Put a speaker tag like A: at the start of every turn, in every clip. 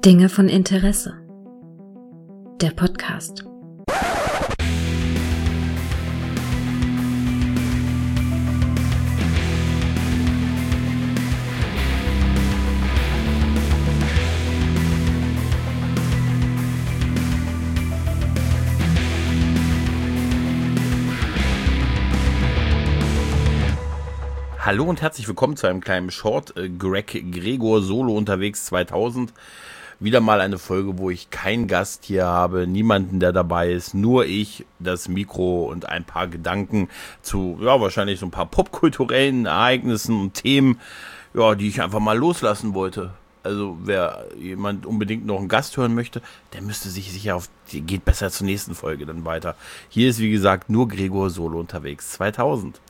A: Dinge von Interesse. Der Podcast.
B: Hallo und herzlich willkommen zu einem kleinen Short. Greg Gregor Solo unterwegs 2000. Wieder mal eine Folge, wo ich keinen Gast hier habe, niemanden, der dabei ist, nur ich, das Mikro und ein paar Gedanken zu, ja, wahrscheinlich so ein paar popkulturellen Ereignissen und Themen, ja, die ich einfach mal loslassen wollte. Also wer jemand unbedingt noch einen Gast hören möchte, der müsste sich sicher geht besser zur nächsten Folge dann weiter. Hier ist, wie gesagt, nur Gregor Solo unterwegs 2000.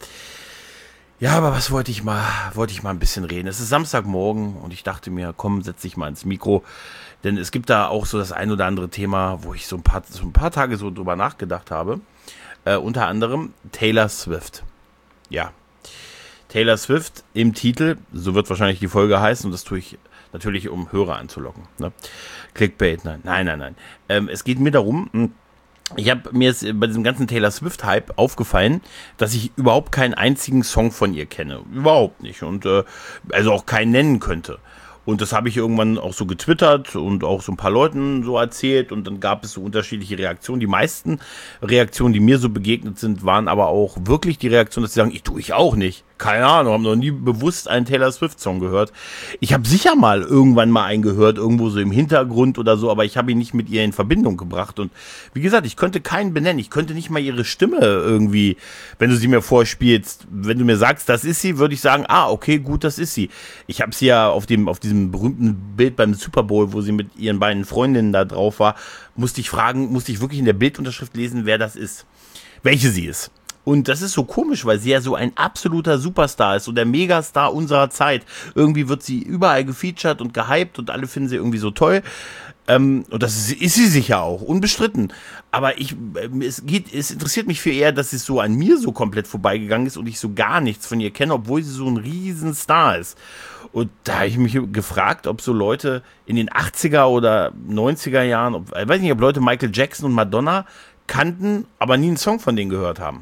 B: Ja, aber was wollte ich mal ein bisschen reden. Es ist Samstagmorgen und ich dachte mir, komm, setz dich mal ins Mikro, denn es gibt da auch so das ein oder andere Thema, wo ich so ein paar Tage so drüber nachgedacht habe. Unter anderem Taylor Swift. Ja, Taylor Swift im Titel, so wird wahrscheinlich die Folge heißen und das tue ich natürlich, um Hörer anzulocken. Ne? Clickbait, nein. Es geht mir darum, mir ist bei diesem ganzen Taylor Swift-Hype aufgefallen, dass ich überhaupt keinen einzigen Song von ihr kenne. Überhaupt nicht. Und also auch keinen nennen könnte. Und das habe ich irgendwann auch so getwittert und auch so ein paar Leuten so erzählt. Und dann gab es so unterschiedliche Reaktionen. Die meisten Reaktionen, die mir so begegnet sind, waren aber auch wirklich die Reaktion, dass sie sagen, ich auch nicht. Keine Ahnung, haben noch nie bewusst einen Taylor Swift-Song gehört. Ich habe sicher mal irgendwann mal einen gehört, irgendwo so im Hintergrund oder so, aber ich habe ihn nicht mit ihr in Verbindung gebracht. Und wie gesagt, ich könnte keinen benennen. Ich könnte nicht mal ihre Stimme irgendwie, wenn du sie mir vorspielst, wenn du mir sagst, das ist sie, würde ich sagen, okay, gut, das ist sie. Ich habe sie ja auf diesem berühmten Bild beim Super Bowl, wo sie mit ihren beiden Freundinnen da drauf war, musste ich wirklich in der Bildunterschrift lesen, wer das ist. Welche sie ist. Und das ist so komisch, weil sie ja so ein absoluter Superstar ist, so der Megastar unserer Zeit. Irgendwie wird sie überall gefeatured und gehypt und alle finden sie irgendwie so toll. Und das ist sie sicher auch, unbestritten. Aber es interessiert mich viel eher, dass es so an mir so komplett vorbeigegangen ist und ich so gar nichts von ihr kenne, obwohl sie so ein Riesenstar ist. Und da habe ich mich gefragt, ob so Leute in den 80er oder 90er Jahren, ich weiß nicht, ob Leute Michael Jackson und Madonna kannten, aber nie einen Song von denen gehört haben.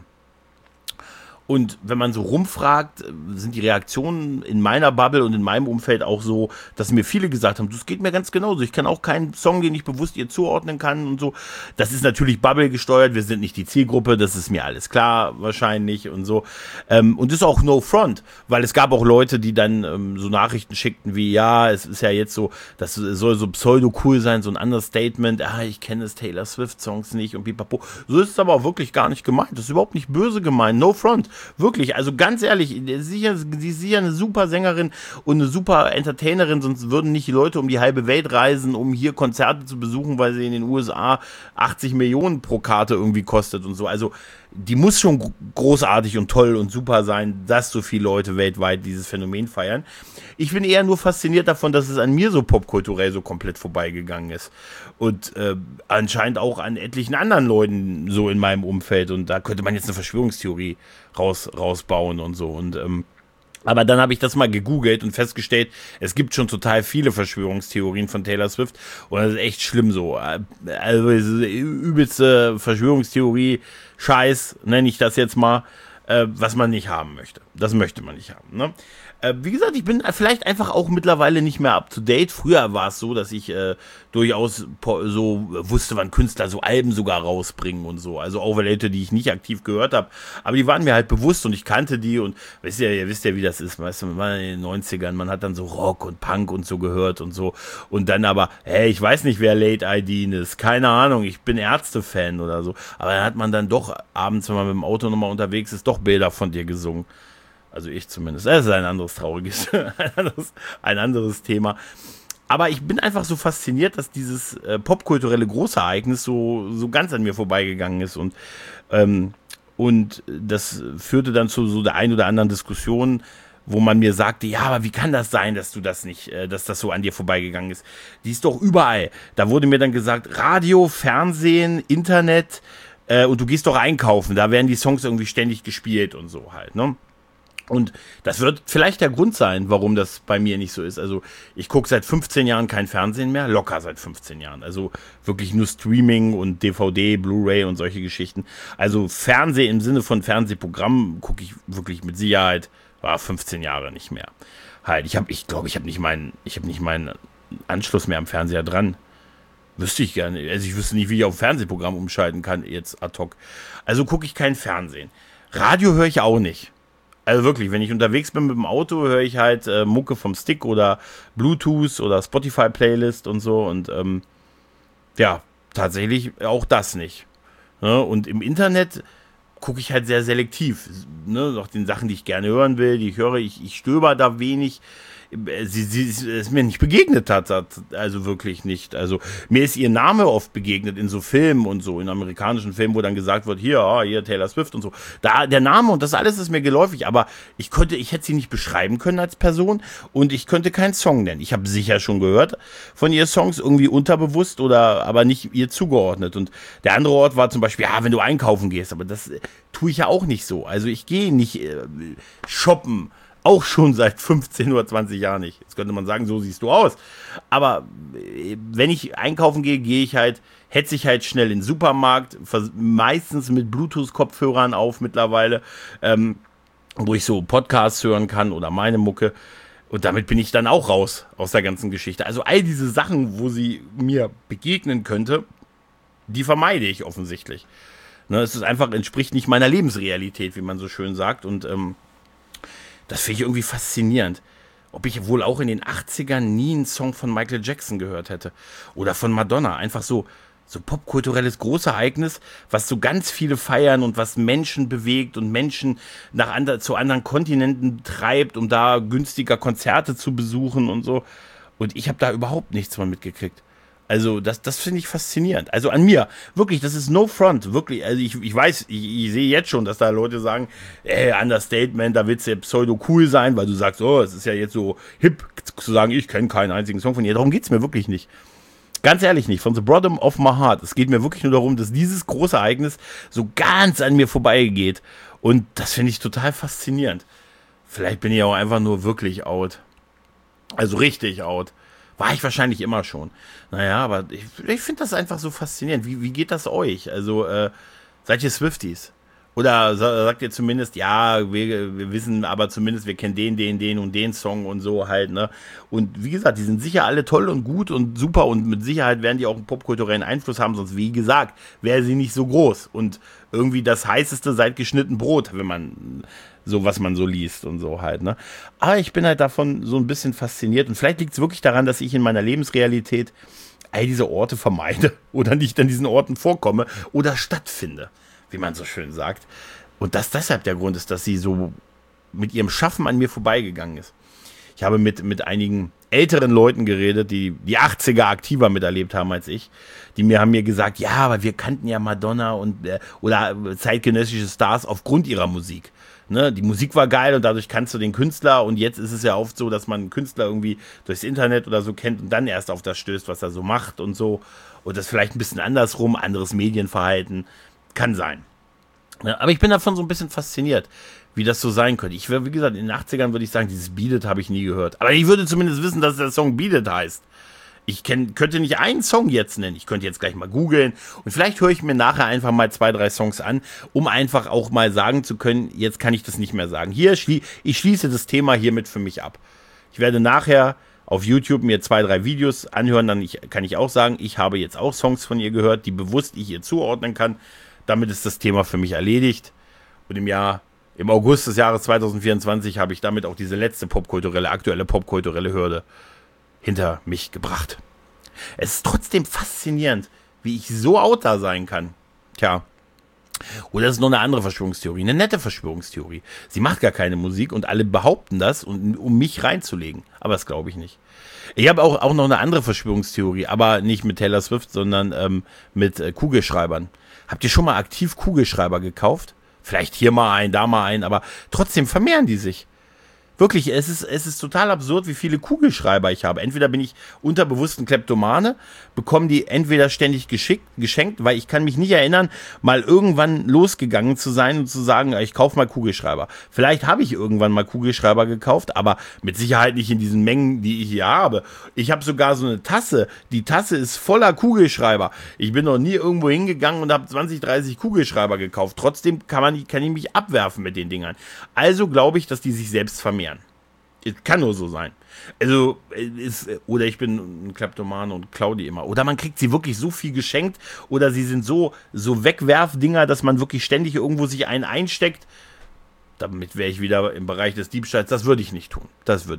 B: Und wenn man so rumfragt, sind die Reaktionen in meiner Bubble und in meinem Umfeld auch so, dass mir viele gesagt haben, das geht mir ganz genauso. Ich kann auch keinen Song, den ich bewusst ihr zuordnen kann und so. Das ist natürlich Bubble gesteuert, wir sind nicht die Zielgruppe, das ist mir alles klar wahrscheinlich und so. Und das ist auch no front, weil es gab auch Leute, die dann so Nachrichten schickten wie, ja, es ist ja jetzt so, das soll so pseudo-cool sein, so ein Understatement, ich kenne es Taylor Swift-Songs nicht und pipapo. So ist es aber auch wirklich gar nicht gemeint, das ist überhaupt nicht böse gemeint, no front. Wirklich, also ganz ehrlich, sie ist ja eine super Sängerin und eine super Entertainerin, sonst würden nicht die Leute um die halbe Welt reisen, um hier Konzerte zu besuchen, weil sie in den USA 80 Millionen pro Karte irgendwie kostet und so. Also die muss schon großartig und toll und super sein, dass so viele Leute weltweit dieses Phänomen feiern. Ich bin eher nur fasziniert davon, dass es an mir so popkulturell so komplett vorbeigegangen ist. Und anscheinend auch an etlichen anderen Leuten so in meinem Umfeld. Und da könnte man jetzt eine Verschwörungstheorie rausbauen und so. Und aber dann habe ich das mal gegoogelt und festgestellt, es gibt schon total viele Verschwörungstheorien von Taylor Swift und das ist echt schlimm so. Also diese übelste Verschwörungstheorie, Scheiß, nenne ich das jetzt mal, was man nicht haben möchte. Das möchte man nicht haben, ne? Wie gesagt, ich bin vielleicht einfach auch mittlerweile nicht mehr up to date. Früher war es so, dass ich durchaus so wusste, wann Künstler so Alben sogar rausbringen und so. Also auch Leute, die ich nicht aktiv gehört habe. Aber die waren mir halt bewusst und ich kannte die und ihr wisst ja, wie das ist. Weißt du, man war in den 90ern, man hat dann so Rock und Punk und so gehört und so. Und dann aber, ich weiß nicht, wer Late ID ist. Keine Ahnung, ich bin Ärzte-Fan oder so. Aber dann hat man dann doch abends, wenn man mit dem Auto nochmal unterwegs ist, doch Bilder von dir gesungen. Also ich zumindest. Das ist ein anderes trauriges, ein anderes Thema. Aber ich bin einfach so fasziniert, dass dieses popkulturelle Großereignis so ganz an mir vorbeigegangen ist. Und das führte dann zu so der ein oder anderen Diskussion, wo man mir sagte, ja, aber wie kann das sein, dass du das nicht, dass das so an dir vorbeigegangen ist? Die ist doch überall. Da wurde mir dann gesagt, Radio, Fernsehen, Internet und du gehst doch einkaufen. Da werden die Songs irgendwie ständig gespielt und so halt, ne? Und das wird vielleicht der Grund sein, warum das bei mir nicht so ist. Also ich gucke seit 15 Jahren kein Fernsehen mehr, locker seit 15 Jahren. Also wirklich nur Streaming und DVD, Blu-ray und solche Geschichten. Also Fernsehen im Sinne von Fernsehprogramm gucke ich wirklich mit Sicherheit 15 Jahre nicht mehr. Halt, ich glaube, ich habe nicht meinen Anschluss mehr am Fernseher dran. Wüsste ich gerne. Also ich wüsste nicht, wie ich auf Fernsehprogramm umschalten kann jetzt ad hoc. Also gucke ich kein Fernsehen. Radio höre ich auch nicht. Also wirklich, wenn ich unterwegs bin mit dem Auto, höre ich halt Mucke vom Stick oder Bluetooth oder Spotify-Playlist und so. Und ja, tatsächlich auch das nicht. Ne? Und im Internet gucke ich halt sehr selektiv. Ne? Auch den Sachen, die ich gerne hören will, die ich höre. Ich stöber da wenig. Sie ist mir nicht begegnet hat, also wirklich nicht. Also mir ist ihr Name oft begegnet in so Filmen und so, in amerikanischen Filmen, wo dann gesagt wird, hier Taylor Swift und so. Da der Name und das alles ist mir geläufig, aber ich hätte sie nicht beschreiben können als Person und ich könnte keinen Song nennen. Ich habe sicher schon gehört von ihr Songs, irgendwie unterbewusst oder aber nicht ihr zugeordnet. Und der andere Ort war zum Beispiel, wenn du einkaufen gehst, aber das tue ich ja auch nicht so. Also ich gehe nicht shoppen. Auch schon seit 15 oder 20 Jahren nicht. Jetzt könnte man sagen, so siehst du aus. Aber wenn ich einkaufen gehe, hetze ich halt schnell in den Supermarkt, meistens mit Bluetooth-Kopfhörern auf mittlerweile, wo ich so Podcasts hören kann oder meine Mucke. Und damit bin ich dann auch raus aus der ganzen Geschichte. Also all diese Sachen, wo sie mir begegnen könnte, die vermeide ich offensichtlich. Ne, es ist einfach, entspricht nicht meiner Lebensrealität, wie man so schön sagt. Und das finde ich irgendwie faszinierend. Ob ich wohl auch in den 80ern nie einen Song von Michael Jackson gehört hätte. Oder von Madonna. Einfach so popkulturelles Großereignis, was so ganz viele feiern und was Menschen bewegt und Menschen zu anderen Kontinenten treibt, um da günstiger Konzerte zu besuchen und so. Und ich habe da überhaupt nichts von mitgekriegt. Also das finde ich faszinierend. Also an mir, wirklich, das ist no front, wirklich. Also ich weiß, ich sehe jetzt schon, dass da Leute sagen, Understatement, da willst du pseudo cool sein, weil du sagst, es ist ja jetzt so hip zu sagen, ich kenne keinen einzigen Song von ihr. Darum geht's mir wirklich nicht. Ganz ehrlich nicht, von the bottom of my heart. Es geht mir wirklich nur darum, dass dieses große Ereignis so ganz an mir vorbeigeht. Und das finde ich total faszinierend. Vielleicht bin ich auch einfach nur wirklich out. Also richtig out. War ich wahrscheinlich immer schon. Naja, aber ich finde das einfach so faszinierend. Wie geht das euch? Also, seid ihr Swifties? Oder sagt ihr zumindest, ja, wir wissen aber zumindest, wir kennen den und den Song und so halt, ne? Und wie gesagt, die sind sicher alle toll und gut und super und mit Sicherheit werden die auch einen popkulturellen Einfluss haben, sonst, wie gesagt, wäre sie nicht so groß. Und irgendwie das heißeste seit geschnitten Brot, wenn man so, was man so liest und so halt, ne? Aber ich bin halt davon so ein bisschen fasziniert und vielleicht liegt es wirklich daran, dass ich in meiner Lebensrealität all diese Orte vermeide oder nicht an diesen Orten vorkomme oder stattfinde, wie man so schön sagt. Und dass deshalb der Grund ist, dass sie so mit ihrem Schaffen an mir vorbeigegangen ist. Ich habe mit einigen älteren Leuten geredet, die 80er aktiver miterlebt haben als ich. Haben mir gesagt, ja, aber wir kannten ja Madonna und oder zeitgenössische Stars aufgrund ihrer Musik. Ne, die Musik war geil und dadurch kannst du den Künstler und jetzt ist es ja oft so, dass man einen Künstler irgendwie durchs Internet oder so kennt und dann erst auf das stößt, was er so macht und so. Und das vielleicht ein bisschen andersrum, anderes Medienverhalten. Kann sein. Ja, aber ich bin davon so ein bisschen fasziniert, wie das so sein könnte. Wie gesagt, in den 80ern würde ich sagen, dieses Beat It habe ich nie gehört. Aber ich würde zumindest wissen, dass der Song Beat It heißt. Ich könnte nicht einen Song jetzt nennen. Ich könnte jetzt gleich mal googeln und vielleicht höre ich mir nachher einfach mal 2, 3 Songs an, um einfach auch mal sagen zu können, jetzt kann ich das nicht mehr sagen. Ich schließe das Thema hiermit für mich ab. Ich werde nachher auf YouTube mir 2, 3 Videos anhören, dann kann ich auch sagen, ich habe jetzt auch Songs von ihr gehört, die bewusst ich ihr zuordnen kann. Damit ist das Thema für mich erledigt. Und im August des Jahres 2024 habe ich damit auch diese letzte aktuelle popkulturelle Hürde hinter mich gebracht. Es ist trotzdem faszinierend, wie ich so out da sein kann. Tja. Oder es ist noch eine andere Verschwörungstheorie, eine nette Verschwörungstheorie. Sie macht gar keine Musik und alle behaupten das, um mich reinzulegen. Aber das glaube ich nicht. Ich habe auch noch eine andere Verschwörungstheorie, aber nicht mit Taylor Swift, sondern mit Kugelschreibern. Habt ihr schon mal aktiv Kugelschreiber gekauft? Vielleicht hier mal einen, da mal einen, aber trotzdem vermehren die sich. Wirklich, es ist total absurd, wie viele Kugelschreiber ich habe. Entweder bin ich unterbewusst ein Kleptomane, bekomme die entweder ständig geschenkt, weil ich kann mich nicht erinnern, mal irgendwann losgegangen zu sein und zu sagen, ich kaufe mal Kugelschreiber. Vielleicht habe ich irgendwann mal Kugelschreiber gekauft, aber mit Sicherheit nicht in diesen Mengen, die ich hier habe. Ich habe sogar so eine Tasse. Die Tasse ist voller Kugelschreiber. Ich bin noch nie irgendwo hingegangen und habe 20, 30 Kugelschreiber gekauft. Trotzdem kann ich mich abwerfen mit den Dingern. Also glaube ich, dass die sich selbst vermehren. Kann nur so sein. Also, oder ich bin ein Kleptomane und klaue die immer. Oder man kriegt sie wirklich so viel geschenkt. Oder sie sind so Wegwerfdinger, dass man wirklich ständig irgendwo sich einen einsteckt. Damit wäre ich wieder im Bereich des Diebstahls. Das würde ich nicht tun.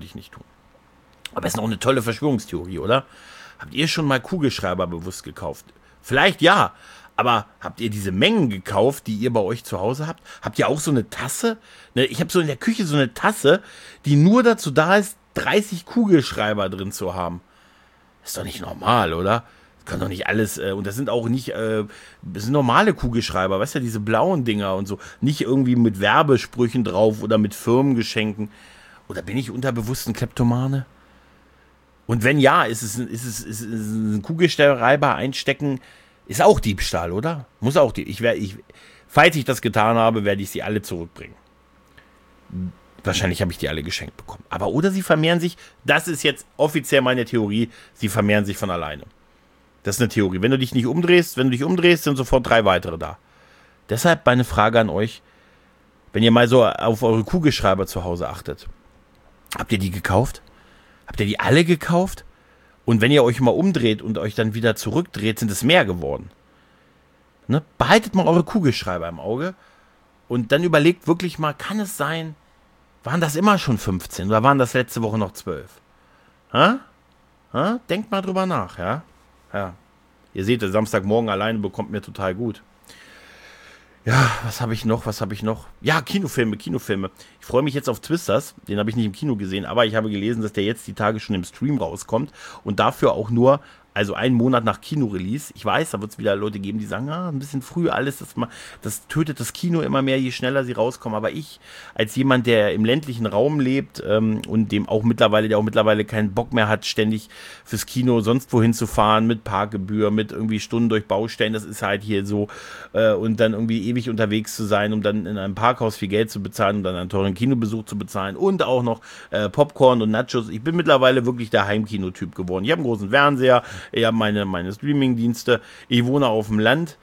B: Aber es ist noch eine tolle Verschwörungstheorie, oder? Habt ihr schon mal Kugelschreiber bewusst gekauft? Vielleicht ja. Aber habt ihr diese Mengen gekauft, die ihr bei euch zu Hause habt? Habt ihr auch so eine Tasse? Ich habe so in der Küche so eine Tasse, die nur dazu da ist, 30 Kugelschreiber drin zu haben. Ist doch nicht normal, oder? Das kann doch nicht alles, und das sind auch nicht, das sind normale Kugelschreiber, weißt du, diese blauen Dinger und so. Nicht irgendwie mit Werbesprüchen drauf oder mit Firmengeschenken. Oder bin ich unterbewusst ein Kleptomane? Und wenn ja, ist es ein Kugelschreiber einstecken, ist auch Diebstahl, oder? Muss auch falls ich das getan habe, werde ich sie alle zurückbringen. Wahrscheinlich habe ich die alle geschenkt bekommen. Aber oder sie vermehren sich, das ist jetzt offiziell meine Theorie, sie vermehren sich von alleine. Das ist eine Theorie. Wenn du dich umdrehst, sind sofort 3 weitere da. Deshalb meine Frage an euch, wenn ihr mal so auf eure Kugelschreiber zu Hause achtet. Habt ihr die gekauft? Habt ihr die alle gekauft? Und wenn ihr euch mal umdreht und euch dann wieder zurückdreht, sind es mehr geworden. Ne? Behaltet mal eure Kugelschreiber im Auge und dann überlegt wirklich mal, kann es sein, waren das immer schon 15 oder waren das letzte Woche noch 12? Ha? Ha? Denkt mal drüber nach, ja? Ja. Ihr seht, der Samstagmorgen alleine bekommt mir total gut. Ja, was habe ich noch? Ja, Kinofilme. Ich freue mich jetzt auf Twisters. Den habe ich nicht im Kino gesehen, aber ich habe gelesen, dass der jetzt die Tage schon im Stream rauskommt und dafür auch nur, also einen Monat nach Kinorelease. Ich weiß, da wird es wieder Leute geben, die sagen, ein bisschen früh alles, das tötet das Kino immer mehr, je schneller sie rauskommen. Aber ich, als jemand, der im ländlichen Raum lebt und der auch mittlerweile keinen Bock mehr hat, ständig fürs Kino sonst wohin zu fahren, mit Parkgebühr, mit irgendwie Stunden durch Baustellen, das ist halt hier so, und dann irgendwie ewig unterwegs zu sein, um dann in einem Parkhaus viel Geld zu bezahlen, um dann einen teuren Kinobesuch zu bezahlen und auch noch Popcorn und Nachos. Ich bin mittlerweile wirklich der Heimkinotyp geworden. Ich habe einen großen Fernseher, ich habe meine Streaming-Dienste, ich wohne auf dem Land,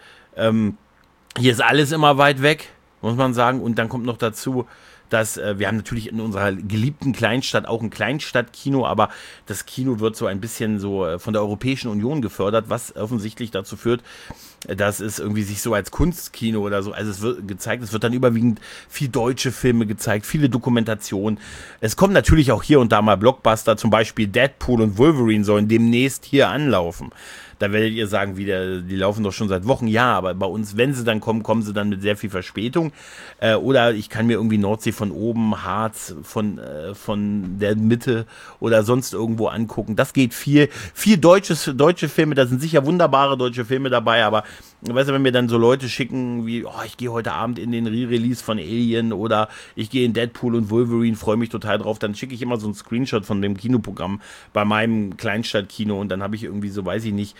B: hier ist alles immer weit weg, muss man sagen, und dann kommt noch dazu, dass wir haben natürlich in unserer geliebten Kleinstadt auch ein Kleinstadtkino, aber das Kino wird so ein bisschen so von der Europäischen Union gefördert, was offensichtlich dazu führt, dass es irgendwie sich so als Kunstkino oder so, also es wird gezeigt, es wird dann überwiegend viel deutsche Filme gezeigt, viele Dokumentationen. Es kommen natürlich auch hier und da mal Blockbuster, zum Beispiel Deadpool und Wolverine sollen demnächst hier anlaufen. Da werdet ihr sagen, die laufen doch schon seit Wochen. Ja, aber bei uns, wenn sie dann kommen, kommen sie dann mit sehr viel Verspätung. Oder ich kann mir irgendwie Nordsee von oben, Harz von der Mitte oder sonst irgendwo angucken. Das geht viel. Viel deutsche Filme, da sind sicher wunderbare deutsche Filme dabei, aber weißt du, wenn mir dann so Leute schicken, wie, ich gehe heute Abend in den Re-Release von Alien oder ich gehe in Deadpool und Wolverine, freue mich total drauf, dann schicke ich immer so einen Screenshot von dem Kinoprogramm bei meinem Kleinstadtkino und dann habe ich irgendwie so, weiß ich nicht,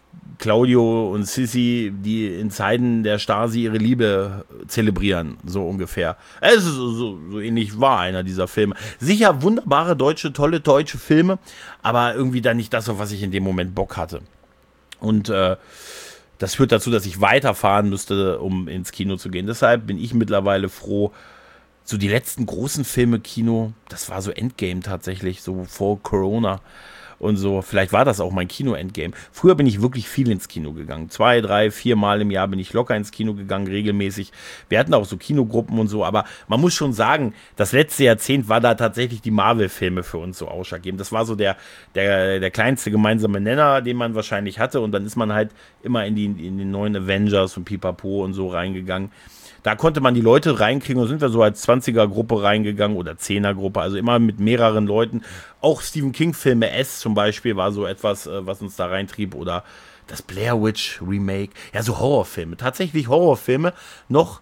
B: Claudio und Sissi, die in Zeiten der Stasi ihre Liebe zelebrieren, so ungefähr. Es ist so ähnlich war einer dieser Filme. Sicher wunderbare tolle deutsche Filme, aber irgendwie dann nicht das, auf was ich in dem Moment Bock hatte. Und das führt dazu, dass ich weiterfahren müsste, um ins Kino zu gehen. Deshalb bin ich mittlerweile froh, so die letzten großen Filme Kino, das war so Endgame tatsächlich, so vor Corona und so. Vielleicht war das auch mein Kino-Endgame. Früher bin ich wirklich viel ins Kino gegangen. 2, 3, 4 Mal im Jahr bin ich locker ins Kino gegangen, regelmäßig. Wir hatten auch so Kinogruppen und so, aber man muss schon sagen, das letzte Jahrzehnt war da tatsächlich die Marvel-Filme für uns so ausschlaggebend. Das war so der kleinste gemeinsame Nenner, den man wahrscheinlich hatte und dann ist man halt immer in den neuen Avengers und Pipapo und so reingegangen. Da konnte man die Leute reinkriegen und sind wir so als 20er-Gruppe reingegangen oder 10er-Gruppe, also immer mit mehreren Leuten. Auch Stephen King-Filme S zum Beispiel war so etwas, was uns da reintrieb oder das Blair Witch Remake. Ja, so Horrorfilme, tatsächlich Horrorfilme noch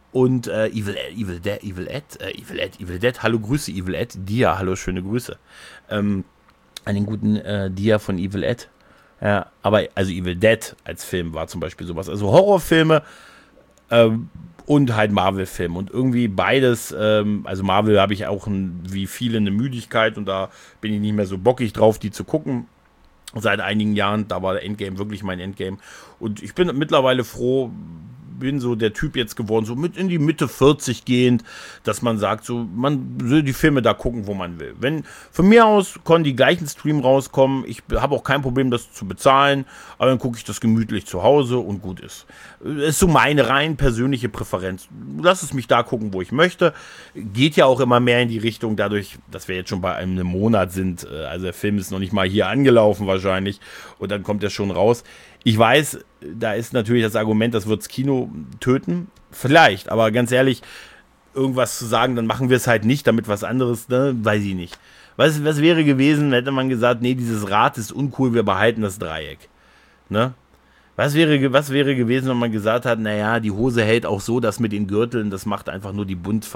B: Und Evil Dead, hallo Grüße Evil Ed, Dia, hallo, schöne Grüße. An den guten Dia von Evil Ed. Ja, aber also Evil Dead als Film war zum Beispiel sowas. Also Horrorfilme und halt Marvel-Filme. Und irgendwie beides, also Marvel habe ich auch wie viele eine Müdigkeit und da bin ich nicht mehr so bockig drauf, die zu gucken. Seit einigen Jahren, da war der Endgame wirklich mein Endgame. Und ich bin mittlerweile froh, bin so der Typ jetzt geworden, so mit in die Mitte 40 gehend, dass man sagt, so, man will die Filme da gucken, wo man will. Wenn von mir aus können die gleichen Stream rauskommen, ich habe auch kein Problem, das zu bezahlen, aber dann gucke ich das gemütlich zu Hause und gut ist. Das ist so meine rein persönliche Präferenz. Lass es mich da gucken, wo ich möchte. Geht ja auch immer mehr in die Richtung, dadurch, dass wir jetzt schon bei einem Monat sind, also der Film ist noch nicht mal hier angelaufen wahrscheinlich und dann kommt er schon raus. Ich weiß, da ist natürlich das Argument, das wird das Kino töten. Vielleicht, aber ganz ehrlich, irgendwas zu sagen, dann machen wir es halt nicht, damit was anderes, ne, weiß ich nicht. Was wäre gewesen, hätte man gesagt, nee, dieses Rad ist uncool, wir behalten das Dreieck. Ne? Was wäre gewesen, wenn man gesagt hat, naja, die Hose hält auch so, dass mit den Gürteln, das macht einfach nur die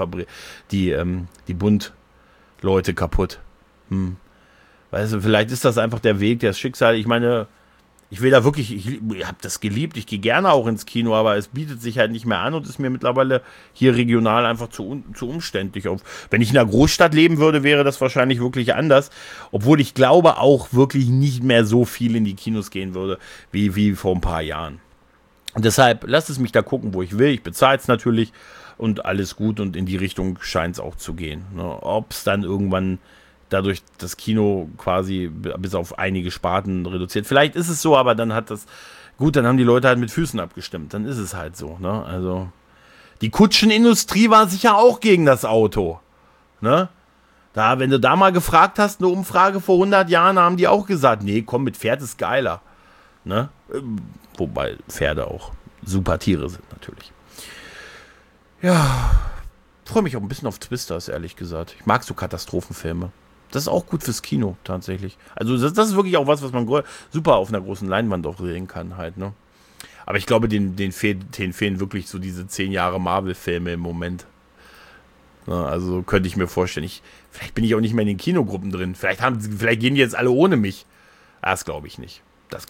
B: Buntleute kaputt. Weißt du, vielleicht ist das einfach der Weg, das Schicksal. Ich meine, ich will da wirklich, ich habe das geliebt, ich gehe gerne auch ins Kino, aber es bietet sich halt nicht mehr an und ist mir mittlerweile hier regional einfach zu umständlich. Wenn ich in einer Großstadt leben würde, wäre das wahrscheinlich wirklich anders, obwohl ich glaube auch wirklich nicht mehr so viel in die Kinos gehen würde, wie vor ein paar Jahren. Und deshalb, lasst es mich da gucken, wo ich will, ich bezahle es natürlich und alles gut und in die Richtung scheint es auch zu gehen. Ob es dann irgendwann dadurch das Kino quasi bis auf einige Sparten reduziert. Vielleicht ist es so, aber dann dann haben die Leute halt mit Füßen abgestimmt. Dann ist es halt so, ne? Also, die Kutschenindustrie war sicher auch gegen das Auto, ne? Wenn du da mal gefragt hast, eine Umfrage vor 100 Jahren, haben die auch gesagt, nee, komm, mit Pferd ist geiler, ne? Wobei Pferde auch super Tiere sind, natürlich. Ja, freue mich auch ein bisschen auf Twisters, ehrlich gesagt. Ich mag so Katastrophenfilme. Das ist auch gut fürs Kino, tatsächlich. Also das ist wirklich auch was man super auf einer großen Leinwand auch sehen kann halt, ne? Aber ich glaube, denen fehlen wirklich so diese 10 Jahre Marvel-Filme im Moment. Ja, also könnte ich mir vorstellen. Vielleicht bin ich auch nicht mehr in den Kinogruppen drin. Vielleicht gehen die jetzt alle ohne mich. Das glaube ich nicht.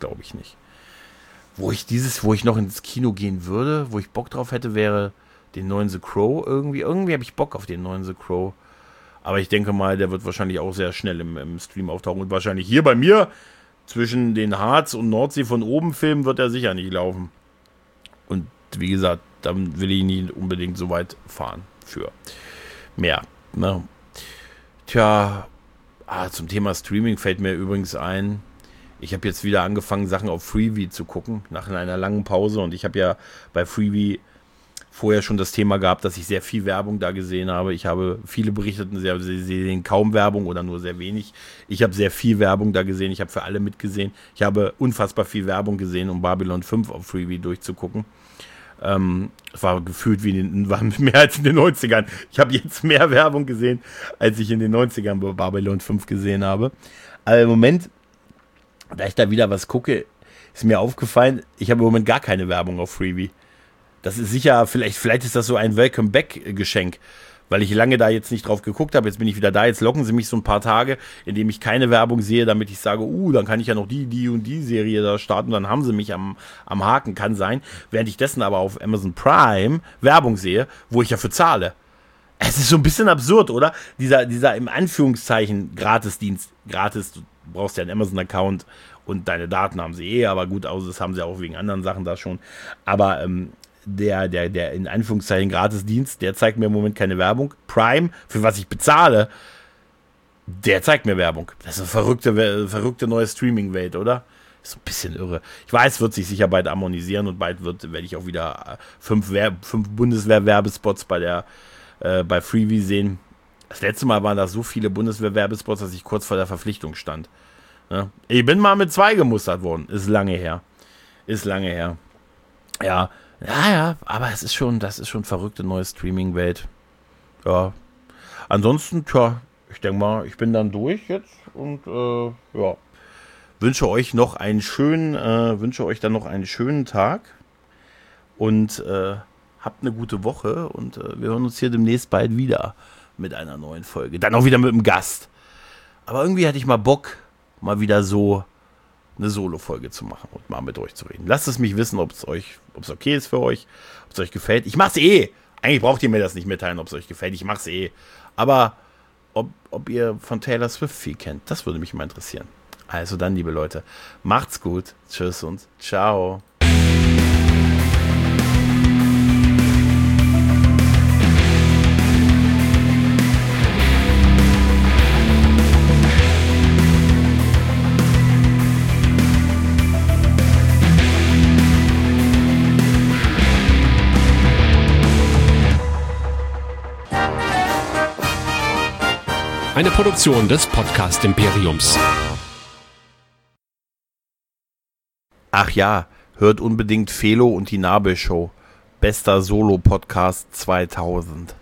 B: Wo ich noch ins Kino gehen würde, wo ich Bock drauf hätte, wäre den neuen The Crow irgendwie. Irgendwie habe ich Bock auf den neuen The Crow. Aber ich denke mal, der wird wahrscheinlich auch sehr schnell im Stream auftauchen. Und wahrscheinlich hier bei mir zwischen den Harz und Nordsee von oben Filmen wird er sicher nicht laufen. Und wie gesagt, dann will ich nicht unbedingt so weit fahren für mehr. Ne? Tja, zum Thema Streaming fällt mir übrigens ein, ich habe jetzt wieder angefangen, Sachen auf Freevee zu gucken, nach einer langen Pause. Und ich habe ja bei Freevee vorher schon das Thema gehabt, dass ich sehr viel Werbung da gesehen habe. Ich habe viele berichteten, sie sehen kaum Werbung oder nur sehr wenig. Ich habe sehr viel Werbung da gesehen. Ich habe für alle mitgesehen. Ich habe unfassbar viel Werbung gesehen, um Babylon 5 auf Freevee durchzugucken. Es war gefühlt war mehr als in den 90ern. Ich habe jetzt mehr Werbung gesehen, als ich in den 90ern bei Babylon 5 gesehen habe. Aber im Moment, da ich da wieder was gucke, ist mir aufgefallen, ich habe im Moment gar keine Werbung auf Freevee. Das ist sicher, vielleicht ist das so ein Welcome-Back-Geschenk, weil ich lange da jetzt nicht drauf geguckt habe. Jetzt bin ich wieder da, jetzt locken sie mich so ein paar Tage, indem ich keine Werbung sehe, damit ich sage, dann kann ich ja noch die und die Serie da starten, dann haben sie mich am Haken, kann sein. Während ich dessen aber auf Amazon Prime Werbung sehe, wo ich dafür zahle. Es ist so ein bisschen absurd, oder? Dieser im Anführungszeichen Gratisdienst, gratis, du brauchst ja einen Amazon-Account und deine Daten haben sie aber gut, das haben sie auch wegen anderen Sachen da schon. Aber der in Anführungszeichen Gratisdienst, der zeigt mir im Moment keine Werbung. Prime, für was ich bezahle, der zeigt mir Werbung. Das ist eine verrückte neue Streaming-Welt, oder? Das ist ein bisschen irre. Ich weiß, wird sich sicher bald harmonisieren und bald werde ich auch wieder 5 Bundeswehr-Werbespots bei Freevee sehen. Das letzte Mal waren das so viele Bundeswehr-Werbespots, dass ich kurz vor der Verpflichtung stand. Ja? Ich bin mal mit 2 gemustert worden. Ist lange her. Ja, aber das ist schon verrückte neue Streaming-Welt. Ja. Ansonsten, ich denke mal, ich bin dann durch jetzt und wünsche euch dann noch einen schönen Tag und habt eine gute Woche und wir hören uns hier demnächst bald wieder mit einer neuen Folge. Dann auch wieder mit einem Gast. Aber irgendwie hatte ich mal Bock, mal wieder so eine Solo-Folge zu machen und mal mit euch zu reden. Lasst es mich wissen, ob es okay ist für euch, ob es euch gefällt. Ich mach's eh. Eigentlich braucht ihr mir das nicht mitteilen, ob es euch gefällt. Ich mach's eh. Aber ob ihr von Taylor Swift viel kennt, das würde mich mal interessieren. Also dann, liebe Leute, macht's gut. Tschüss und ciao.
C: Eine Produktion des Podcast Imperiums.
B: Ach ja, hört unbedingt Felo und die Nabel-Show. Bester Solo-Podcast 2000.